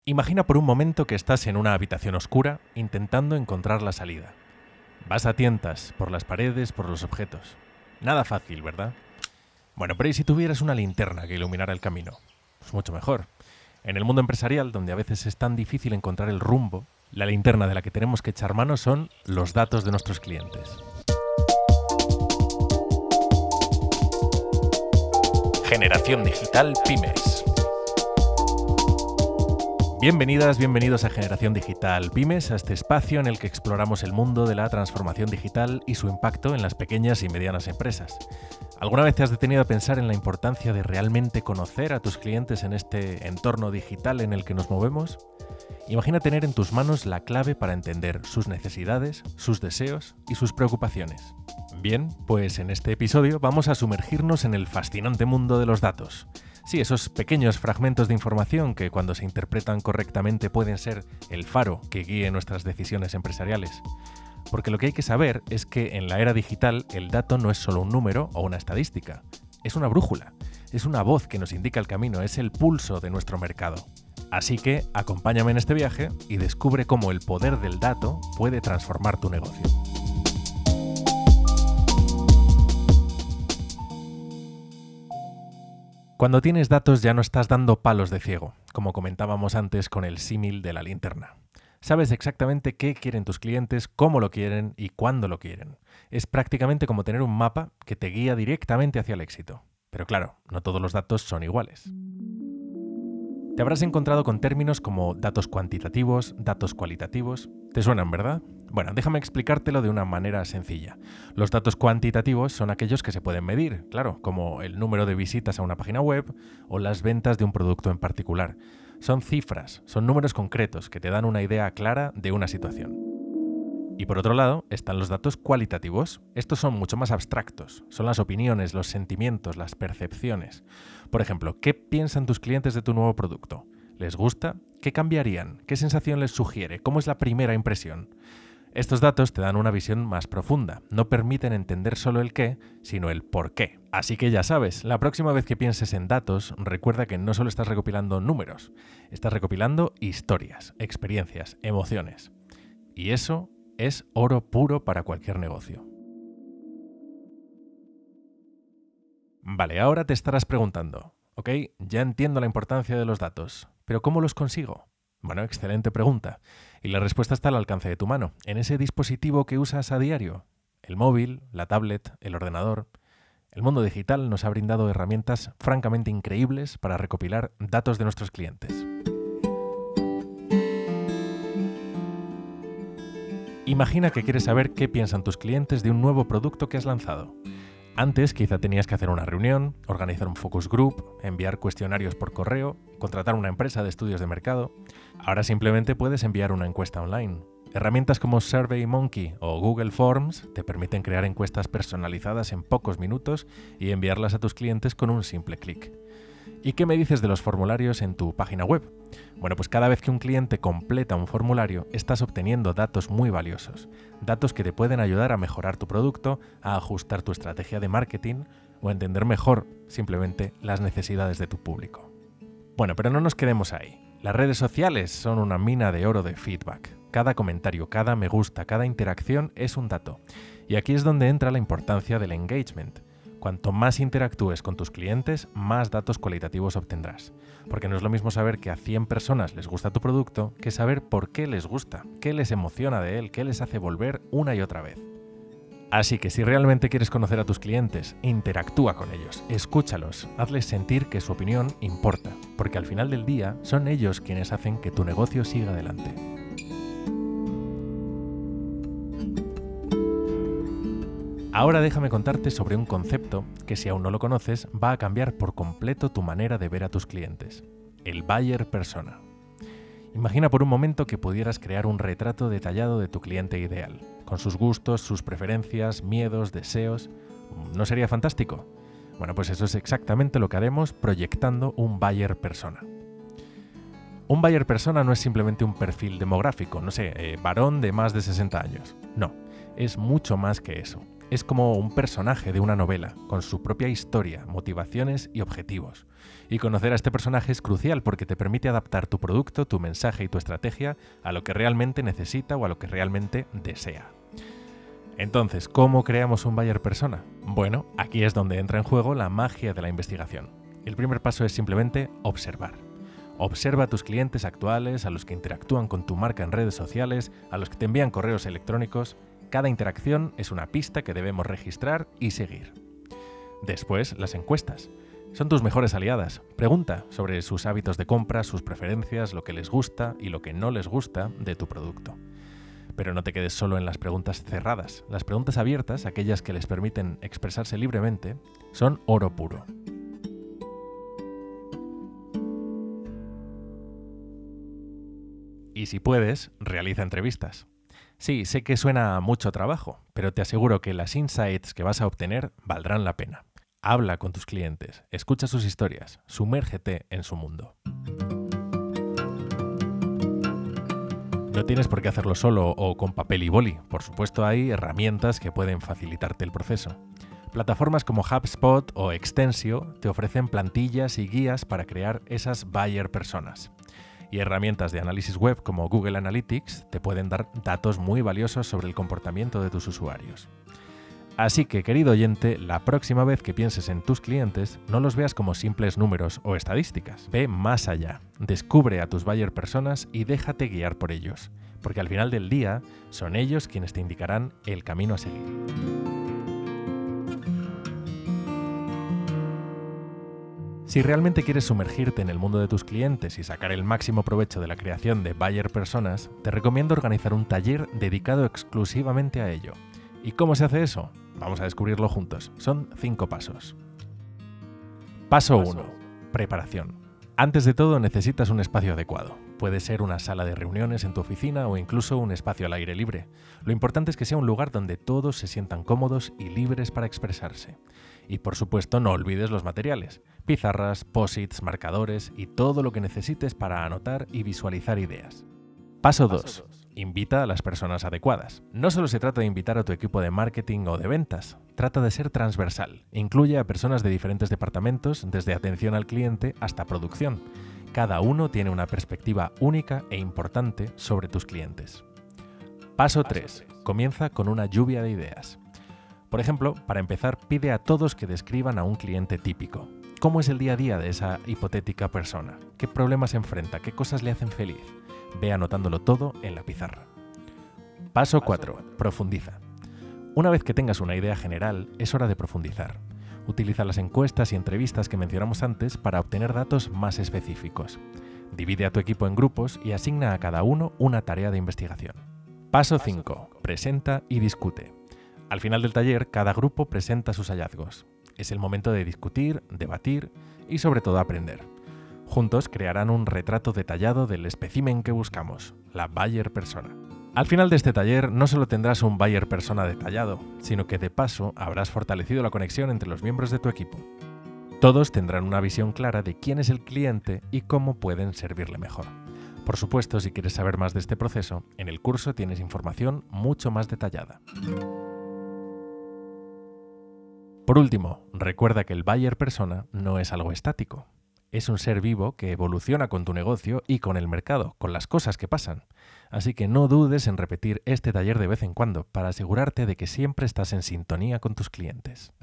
Imagina por un momento que estás en una habitación oscura intentando encontrar la salida. Vas a tientas por las paredes, por los objetos. Nada fácil, ¿verdad? Bueno, pero ¿y si tuvieras una linterna que iluminara el camino? Pues mucho mejor. En el mundo empresarial, donde a veces es tan difícil encontrar el rumbo, la linterna de la que tenemos que echar mano son los datos de nuestros clientes. Generación Digital Pymes. Bienvenidas, bienvenidos a Generación Digital Pymes, a este espacio en el que exploramos el mundo de la transformación digital y su impacto en las pequeñas y medianas empresas. ¿Alguna vez te has detenido a pensar en la importancia de realmente conocer a tus clientes en este entorno digital en el que nos movemos? Imagina tener en tus manos la clave para entender sus necesidades, sus deseos y sus preocupaciones. Bien, pues en este episodio vamos a sumergirnos en el fascinante mundo de los datos. Sí, esos pequeños fragmentos de información que cuando se interpretan correctamente pueden ser el faro que guíe nuestras decisiones empresariales. Porque lo que hay que saber es que en la era digital el dato no es solo un número o una estadística, es una brújula, es una voz que nos indica el camino, es el pulso de nuestro mercado. Así que acompáñame en este viaje y descubre cómo el poder del dato puede transformar tu negocio. Cuando tienes datos ya no estás dando palos de ciego, como comentábamos antes con el símil de la linterna. Sabes exactamente qué quieren tus clientes, cómo lo quieren y cuándo lo quieren. Es prácticamente como tener un mapa que te guía directamente hacia el éxito. Pero claro, no todos los datos son iguales. Te habrás encontrado con términos como datos cuantitativos, datos cualitativos. ¿Te suenan, verdad? Bueno, déjame explicártelo de una manera sencilla. Los datos cuantitativos son aquellos que se pueden medir, claro, como el número de visitas a una página web o las ventas de un producto en particular. Son cifras, son números concretos que te dan una idea clara de una situación. Y por otro lado, están los datos cualitativos. Estos son mucho más abstractos. Son las opiniones, los sentimientos, las percepciones. Por ejemplo, ¿qué piensan tus clientes de tu nuevo producto? ¿Les gusta? ¿Qué cambiarían? ¿Qué sensación les sugiere? ¿Cómo es la primera impresión? Estos datos te dan una visión más profunda. No permiten entender solo el qué, sino el por qué. Así que ya sabes, la próxima vez que pienses en datos, recuerda que no solo estás recopilando números, estás recopilando historias, experiencias, emociones. Y eso es oro puro para cualquier negocio. Vale, ahora te estarás preguntando, ok, ya entiendo la importancia de los datos, pero ¿cómo los consigo? Bueno, excelente pregunta. Y la respuesta está al alcance de tu mano, en ese dispositivo que usas a diario. El móvil, la tablet, el ordenador. El mundo digital nos ha brindado herramientas francamente increíbles para recopilar datos de nuestros clientes. Imagina que quieres saber qué piensan tus clientes de un nuevo producto que has lanzado. Antes quizá tenías que hacer una reunión, organizar un focus group, enviar cuestionarios por correo, contratar una empresa de estudios de mercado. Ahora simplemente puedes enviar una encuesta online. Herramientas como SurveyMonkey o Google Forms te permiten crear encuestas personalizadas en pocos minutos y enviarlas a tus clientes con un simple clic. ¿Y qué me dices de los formularios en tu página web? Bueno, pues cada vez que un cliente completa un formulario, estás obteniendo datos muy valiosos. Datos que te pueden ayudar a mejorar tu producto, a ajustar tu estrategia de marketing o a entender mejor simplemente las necesidades de tu público. Bueno, pero no nos quedemos ahí. Las redes sociales son una mina de oro de feedback. Cada comentario, cada me gusta, cada interacción es un dato. Y aquí es donde entra la importancia del engagement. Cuanto más interactúes con tus clientes, más datos cualitativos obtendrás. Porque no es lo mismo saber que a 100 personas les gusta tu producto que saber por qué les gusta, qué les emociona de él, qué les hace volver una y otra vez. Así que si realmente quieres conocer a tus clientes, interactúa con ellos, escúchalos, hazles sentir que su opinión importa, porque al final del día son ellos quienes hacen que tu negocio siga adelante. Ahora déjame contarte sobre un concepto que, si aún no lo conoces, va a cambiar por completo tu manera de ver a tus clientes. El buyer persona. Imagina por un momento que pudieras crear un retrato detallado de tu cliente ideal, con sus gustos, sus preferencias, miedos, deseos. ¿No sería fantástico? Bueno, pues eso es exactamente lo que haremos proyectando un buyer persona. Un buyer persona no es simplemente un perfil demográfico, varón de más de 60 años. No, es mucho más que eso. es como un personaje de una novela, con su propia historia, motivaciones y objetivos. Y conocer a este personaje es crucial porque te permite adaptar tu producto, tu mensaje y tu estrategia a lo que realmente necesita o a lo que realmente desea. Entonces, ¿cómo creamos un buyer persona? Bueno, aquí es donde entra en juego la magia de la investigación. El primer paso es simplemente observar. Observa a tus clientes actuales, a los que interactúan con tu marca en redes sociales, a los que te envían correos electrónicos. Cada interacción es una pista que debemos registrar y seguir. Después, las encuestas. Son tus mejores aliadas. Pregunta sobre sus hábitos de compra, sus preferencias, lo que les gusta y lo que no les gusta de tu producto. Pero no te quedes solo en las preguntas cerradas. Las preguntas abiertas, aquellas que les permiten expresarse libremente, son oro puro. Y si puedes, realiza entrevistas. Sí, sé que suena a mucho trabajo, pero te aseguro que las insights que vas a obtener valdrán la pena. Habla con tus clientes, escucha sus historias, sumérgete en su mundo. No tienes por qué hacerlo solo o con papel y boli. Por supuesto, hay herramientas que pueden facilitarte el proceso. Plataformas como HubSpot o Extensio te ofrecen plantillas y guías para crear esas buyer personas. Y herramientas de análisis web como Google Analytics te pueden dar datos muy valiosos sobre el comportamiento de tus usuarios. Así que, querido oyente, la próxima vez que pienses en tus clientes, no los veas como simples números o estadísticas. Ve más allá, descubre a tus buyer personas y déjate guiar por ellos, porque al final del día son ellos quienes te indicarán el camino a seguir. Si realmente quieres sumergirte en el mundo de tus clientes y sacar el máximo provecho de la creación de buyer personas, te recomiendo organizar un taller dedicado exclusivamente a ello. ¿Y cómo se hace eso? Vamos a descubrirlo juntos. Son 5 pasos. Paso 1. Preparación. Antes de todo necesitas un espacio adecuado. Puede ser una sala de reuniones en tu oficina o incluso un espacio al aire libre. Lo importante es que sea un lugar donde todos se sientan cómodos y libres para expresarse. Y por supuesto no olvides los materiales. Pizarras, post-its, marcadores y todo lo que necesites para anotar y visualizar ideas. Paso 2. Invita a las personas adecuadas. No solo se trata de invitar a tu equipo de marketing o de ventas, trata de ser transversal. Incluye a personas de diferentes departamentos, desde atención al cliente hasta producción. Cada uno tiene una perspectiva única e importante sobre tus clientes. Paso 3. Comienza con una lluvia de ideas. Por ejemplo, para empezar, pide a todos que describan a un cliente típico. ¿Cómo es el día a día de esa hipotética persona? ¿Qué problemas enfrenta? ¿Qué cosas le hacen feliz? Ve anotándolo todo en la pizarra. Paso 4. Profundiza. Una vez que tengas una idea general, es hora de profundizar. Utiliza las encuestas y entrevistas que mencionamos antes para obtener datos más específicos. Divide a tu equipo en grupos y asigna a cada uno una tarea de investigación. Paso 5. Presenta y discute. Al final del taller, cada grupo presenta sus hallazgos. Es el momento de discutir, debatir y sobre todo aprender. Juntos crearán un retrato detallado del espécimen que buscamos, la buyer persona. Al final de este taller no solo tendrás un buyer persona detallado, sino que de paso habrás fortalecido la conexión entre los miembros de tu equipo. Todos tendrán una visión clara de quién es el cliente y cómo pueden servirle mejor. Por supuesto, si quieres saber más de este proceso, en el curso tienes información mucho más detallada. Por último, recuerda que el buyer persona no es algo estático. Es un ser vivo que evoluciona con tu negocio y con el mercado, con las cosas que pasan. Así que no dudes en repetir este taller de vez en cuando para asegurarte de que siempre estás en sintonía con tus clientes.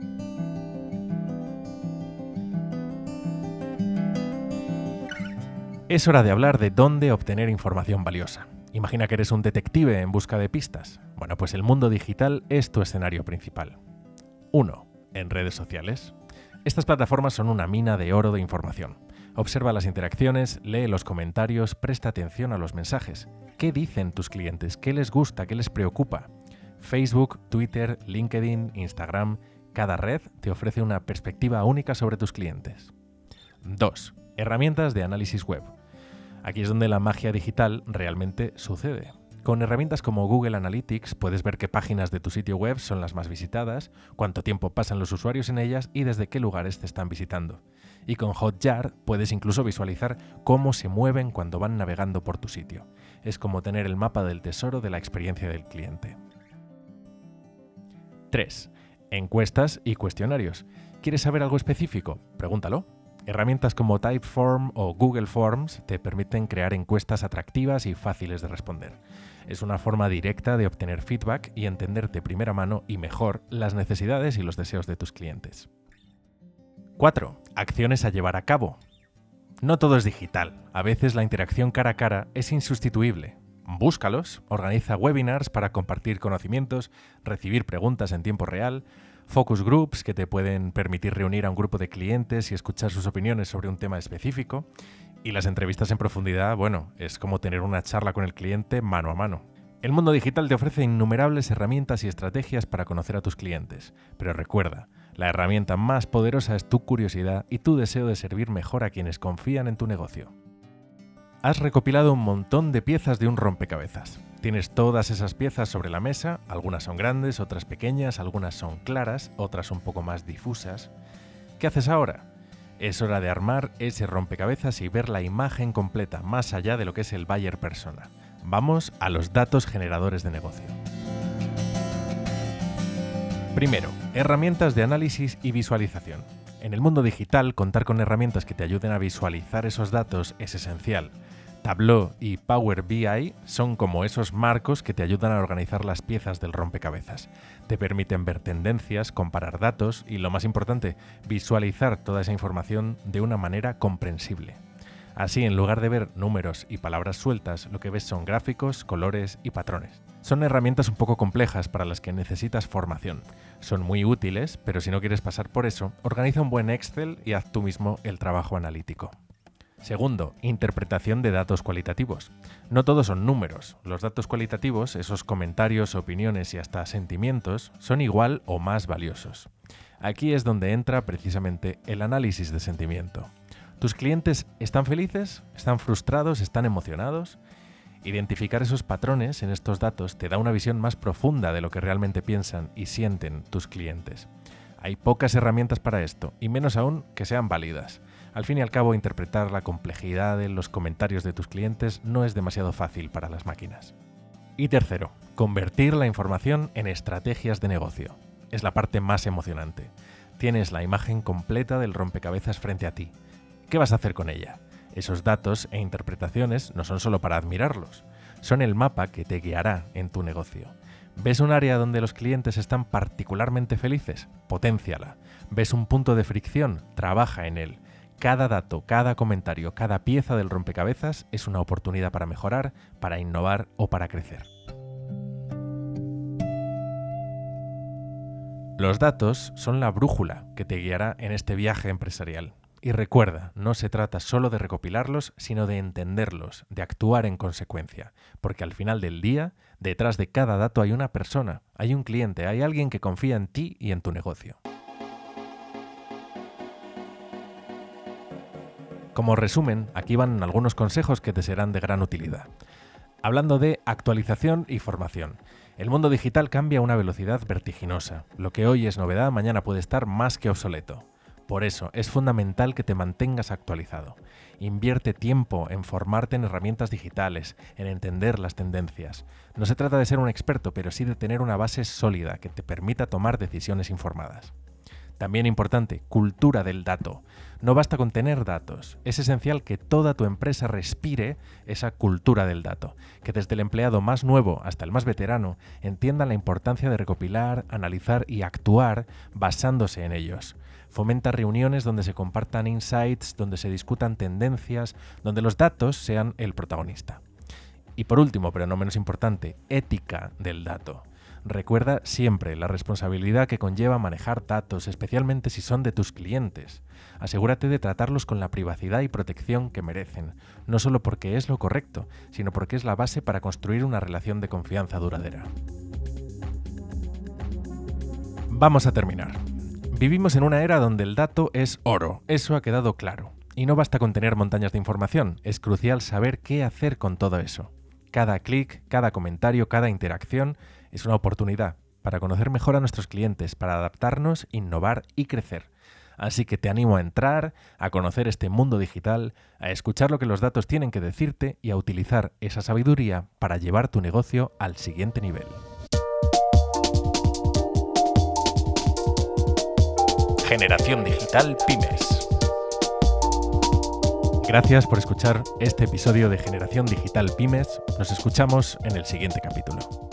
Es hora de hablar de dónde obtener información valiosa. Imagina que eres un detective en busca de pistas. Bueno, pues el mundo digital es tu escenario principal. 1. En redes sociales. Estas plataformas son una mina de oro de información. Observa las interacciones, lee los comentarios, presta atención a los mensajes. ¿Qué dicen tus clientes? ¿Qué les gusta? ¿Qué les preocupa? Facebook, Twitter, LinkedIn, Instagram, cada red te ofrece una perspectiva única sobre tus clientes. 2. Herramientas de análisis web. Aquí es donde la magia digital realmente sucede. Con herramientas como Google Analytics puedes ver qué páginas de tu sitio web son las más visitadas, cuánto tiempo pasan los usuarios en ellas y desde qué lugares te están visitando. Y con Hotjar puedes incluso visualizar cómo se mueven cuando van navegando por tu sitio. Es como tener el mapa del tesoro de la experiencia del cliente. 3. Encuestas y cuestionarios. ¿Quieres saber algo específico? Pregúntalo. Herramientas como Typeform o Google Forms te permiten crear encuestas atractivas y fáciles de responder. Es una forma directa de obtener feedback y entender de primera mano y mejor las necesidades y los deseos de tus clientes. 4. Acciones a llevar a cabo. No todo es digital. A veces la interacción cara a cara es insustituible. Búscalos, organiza webinars para compartir conocimientos, recibir preguntas en tiempo real, focus groups que te pueden permitir reunir a un grupo de clientes y escuchar sus opiniones sobre un tema específico, y las entrevistas en profundidad, bueno, es como tener una charla con el cliente mano a mano. El mundo digital te ofrece innumerables herramientas y estrategias para conocer a tus clientes, pero recuerda, la herramienta más poderosa es tu curiosidad y tu deseo de servir mejor a quienes confían en tu negocio. Has recopilado un montón de piezas de un rompecabezas. Tienes todas esas piezas sobre la mesa, algunas son grandes, otras pequeñas, algunas son claras, otras un poco más difusas. ¿Qué haces ahora? Es hora de armar ese rompecabezas y ver la imagen completa, más allá de lo que es el buyer persona. Vamos a los datos generadores de negocio. Primero, herramientas de análisis y visualización. En el mundo digital, contar con herramientas que te ayuden a visualizar esos datos es esencial. Tableau y Power BI son como esos marcos que te ayudan a organizar las piezas del rompecabezas. Te permiten ver tendencias, comparar datos y, lo más importante, visualizar toda esa información de una manera comprensible. Así, en lugar de ver números y palabras sueltas, lo que ves son gráficos, colores y patrones. Son herramientas un poco complejas para las que necesitas formación. Son muy útiles, pero si no quieres pasar por eso, organiza un buen Excel y haz tú mismo el trabajo analítico. Segundo, interpretación de datos cualitativos. No todos son números. Los datos cualitativos, esos comentarios, opiniones y hasta sentimientos, son igual o más valiosos. Aquí es donde entra precisamente el análisis de sentimiento. ¿Tus clientes están felices? ¿Están frustrados? ¿Están emocionados? Identificar esos patrones en estos datos te da una visión más profunda de lo que realmente piensan y sienten tus clientes. Hay pocas herramientas para esto, y menos aún que sean válidas. Al fin y al cabo, interpretar la complejidad de los comentarios de tus clientes no es demasiado fácil para las máquinas. Y tercero, convertir la información en estrategias de negocio. Es la parte más emocionante. Tienes la imagen completa del rompecabezas frente a ti. ¿Qué vas a hacer con ella? Esos datos e interpretaciones no son solo para admirarlos, son el mapa que te guiará en tu negocio. ¿Ves un área donde los clientes están particularmente felices? Poténciala. ¿Ves un punto de fricción? Trabaja en él. Cada dato, cada comentario, cada pieza del rompecabezas es una oportunidad para mejorar, para innovar o para crecer. Los datos son la brújula que te guiará en este viaje empresarial. Y recuerda, no se trata solo de recopilarlos, sino de entenderlos, de actuar en consecuencia. Porque al final del día, detrás de cada dato hay una persona, hay un cliente, hay alguien que confía en ti y en tu negocio. Como resumen, aquí van algunos consejos que te serán de gran utilidad. Hablando de actualización y formación. El mundo digital cambia a una velocidad vertiginosa. Lo que hoy es novedad, mañana puede estar más que obsoleto. Por eso, es fundamental que te mantengas actualizado. Invierte tiempo en formarte en herramientas digitales, en entender las tendencias. No se trata de ser un experto, pero sí de tener una base sólida que te permita tomar decisiones informadas. También importante, cultura del dato. No basta con tener datos, es esencial que toda tu empresa respire esa cultura del dato, que desde el empleado más nuevo hasta el más veterano entiendan la importancia de recopilar, analizar y actuar basándose en ellos. Fomenta reuniones donde se compartan insights, donde se discutan tendencias, donde los datos sean el protagonista. Y por último, pero no menos importante, ética del dato. Recuerda siempre la responsabilidad que conlleva manejar datos, especialmente si son de tus clientes. Asegúrate de tratarlos con la privacidad y protección que merecen, no solo porque es lo correcto, sino porque es la base para construir una relación de confianza duradera. Vamos a terminar. Vivimos en una era donde el dato es oro, eso ha quedado claro. Y no basta con tener montañas de información, es crucial saber qué hacer con todo eso. Cada clic, cada comentario, cada interacción es una oportunidad para conocer mejor a nuestros clientes, para adaptarnos, innovar y crecer. Así que te animo a entrar, a conocer este mundo digital, a escuchar lo que los datos tienen que decirte y a utilizar esa sabiduría para llevar tu negocio al siguiente nivel. Generación Digital Pymes. Gracias por escuchar este episodio de Generación Digital Pymes. Nos escuchamos en el siguiente capítulo.